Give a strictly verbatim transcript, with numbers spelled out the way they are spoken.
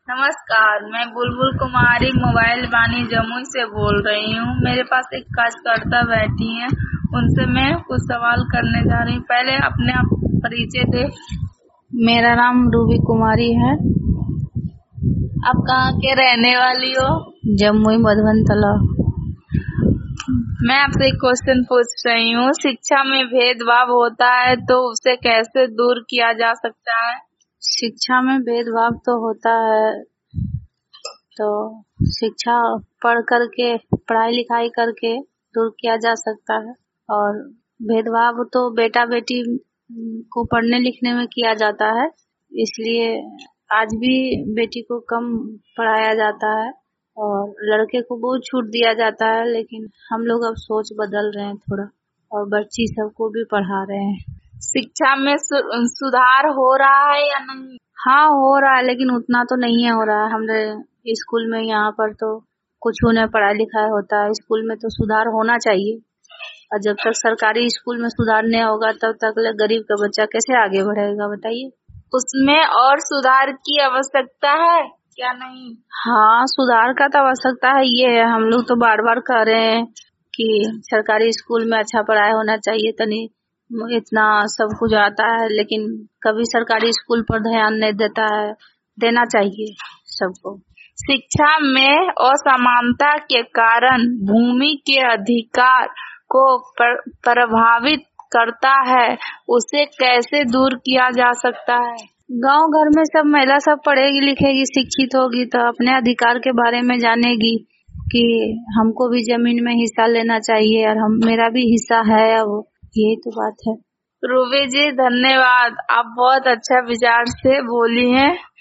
नमस्कार, मैं बुलबुल कुमारी मोबाइल वाणी जमुई से बोल रही हूँ। मेरे पास एक कार्यकर्ता बैठी हैं, उनसे मैं कुछ सवाल करने जा रही हूँ। पहले अपने आप परिचय दे। मेरा नाम रूबी कुमारी है। आप कहाँ के रहने वाली हो? जमुई मधुबन तालाब। मैं आपसे एक क्वेश्चन पूछ रही हूँ। शिक्षा में भेदभाव होता है तो उसे कैसे दूर किया जा सकता है? शिक्षा में भेदभाव तो होता है, तो शिक्षा पढ़ करके पढ़ाई लिखाई करके दूर किया जा सकता है। और भेदभाव तो बेटा बेटी को पढ़ने लिखने में किया जाता है, इसलिए आज भी बेटी को कम पढ़ाया जाता है और लड़के को बहुत छूट दिया जाता है। लेकिन हम लोग अब सोच बदल रहे हैं थोड़ा, और बच्ची सबको भी पढ़ा रहे हैं। शिक्षा में सु, सुधार हो रहा है या नहीं? हाँ, हो रहा है, लेकिन उतना तो नहीं है हो रहा है। हमने स्कूल में यहाँ पर तो कुछ नहीं पढ़ाई लिखाई होता है। स्कूल में तो सुधार होना चाहिए, और जब तक सरकारी स्कूल में सुधार नहीं होगा तब तक गरीब का बच्चा कैसे आगे बढ़ेगा, बताइए। उसमें और सुधार की आवश्यकता है क्या नहीं? हाँ, सुधार का तो आवश्यकता है। ये है, हम लोग तो बार बार कह रहे हैं कि सरकारी स्कूल में अच्छा पढ़ाई होना चाहिए। तनी इतना सब कुछ आता है, लेकिन कभी सरकारी स्कूल पर ध्यान नहीं देता है। देना चाहिए सबको। शिक्षा में असमानता के कारण भूमि के अधिकार को प्रभावित करता है, उसे कैसे दूर किया जा सकता है? गांव घर में सब महिला सब पढ़ेगी लिखेगी शिक्षित होगी तो अपने अधिकार के बारे में जानेगी कि हमको भी जमीन में हिस्सा लेना चाहिए, और हम मेरा भी हिस्सा है। अब यही तो बात है। रूबी जी, धन्यवाद। आप बहुत अच्छा विचार से बोली हैं।